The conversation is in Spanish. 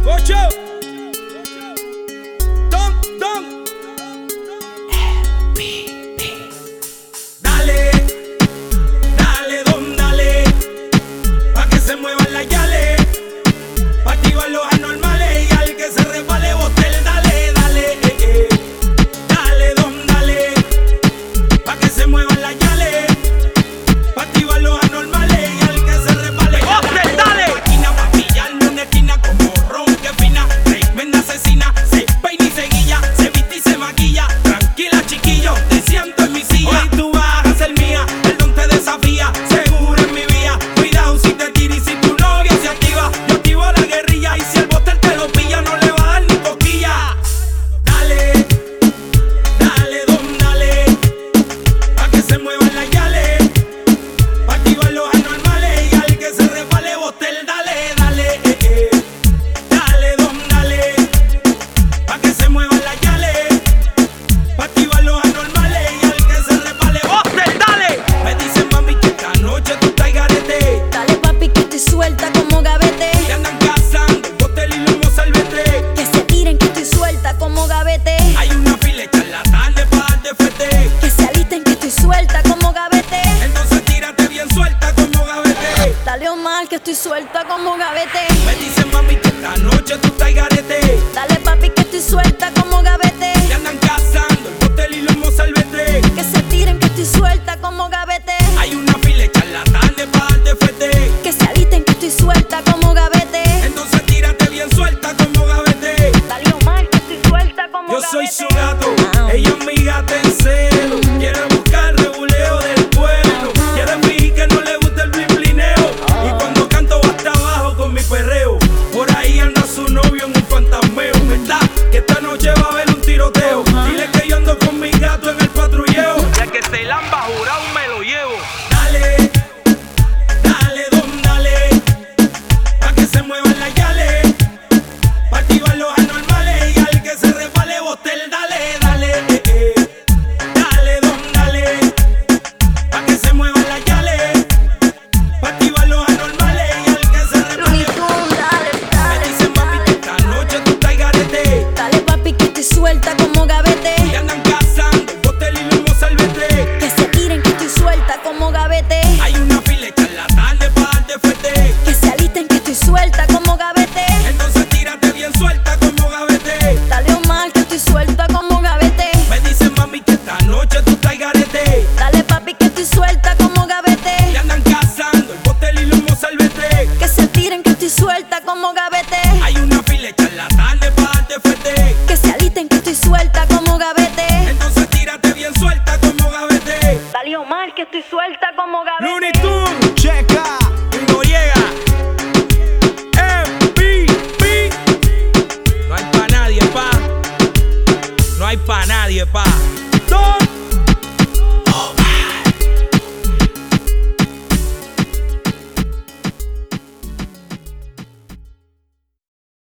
Gocho. Don. Dale, dale, don, dale. Pa' que se muevan las yales. Pa' activar los anormales. Y al que se resbale, bote el dale, dale. Dale, don, dale. Pa' que se muevan las yales. Pa' activar los anormales. Y al que se resbale, bote el dale. Máquina pa' pillarme una esquina como ron que fina. Tremenda asesina. Se peina y se guilla. Se viste y se maquilla. Tranquila, chiquillo, te siento en mi silla. Hoy tú vas a ser mía. El don te desafía. Seguro en mi vía. Cuidado si te tira y si tu novia se activa. Yo activo la guerrilla. Y si el botel te lo pilla, no le va a dar ni cosquilla. Dale, dale, don, dale. Pa' que se muevan las yales. Pa' activar los anormales. Y al que se resbale, botel, dale, dale. Dale, don, dale. Pa' que se muevan las yales. Pa' activar los anormales. Y al que se resbale, botel, dale. Me dicen, mami, que esta noche tú estás garete. Dale, papi, que estoy suelta como gavete. Te andan cazando, botel y lomo salvete. Que se tiren, que estoy suelta como gavete. Hay una fila de charlatanes pa' darte fete. Que se alisten, que estoy suelta como gavete. Entonces tírate bien suelta como gavete. Dale, Omar, que estoy suelta como gavete. Me dicen, mami, que esta noche tú estás garete. Dale, papi, que estoy suelta como gavete. Te andan cazando, el botel y lomo salvete. Que se tiren, que estoy suelta como gavete. Hay una fila de charlatanes pa' darte fete. Que se alisten, que estoy suelta como gavete. Entonces tírate bien suelta como gavete. Dale, Omar, que estoy suelta como Yo gavete. soy su gato, ella es mi gata en celo. Quiere buscar reguleo del pueblo. Quiere fingir que no le gusta el blimblineo. Y cuando canto va hasta abajo con mi perreo. Por ahí anda su novio en un fantasmeo. ¿Verdad? Que esta noche va a haber un tiroteo. Dile que yo ando con mi gato en el patrulleo. Ya que se lamba jurado me lo llevo. Dale, dale, don, dale. Pa' que se muevan las yales. Pa' activar los anormales. Y al que se resbale, botel, dale, dale. Dale, don, dale. Pa' que se muevan las yales. Pa' activar los anormales. Y al que se resbale, Looney Tunes, dale, me dale. dicen, mami, que esta noche tú estás garete. Dale, papi, que estoy suelta como gavete. Te andan cazando, el botel y lomo salvete. Que se tiren, que estoy suelta como gavete. Hay una fila de charlatanes pa' darte fete. Que se alisten, que estoy suelta como gavete. Entonces tírate bien suelta como gavete. Dale, Omar, que estoy suelta como gavete. Me dicen, mami, que esta noche tú estás garete. Dale, papi, que estoy suelta como gavete. Te andan cazando, el botel y lomo salvete. Que se tiren, que estoy suelta como gavete.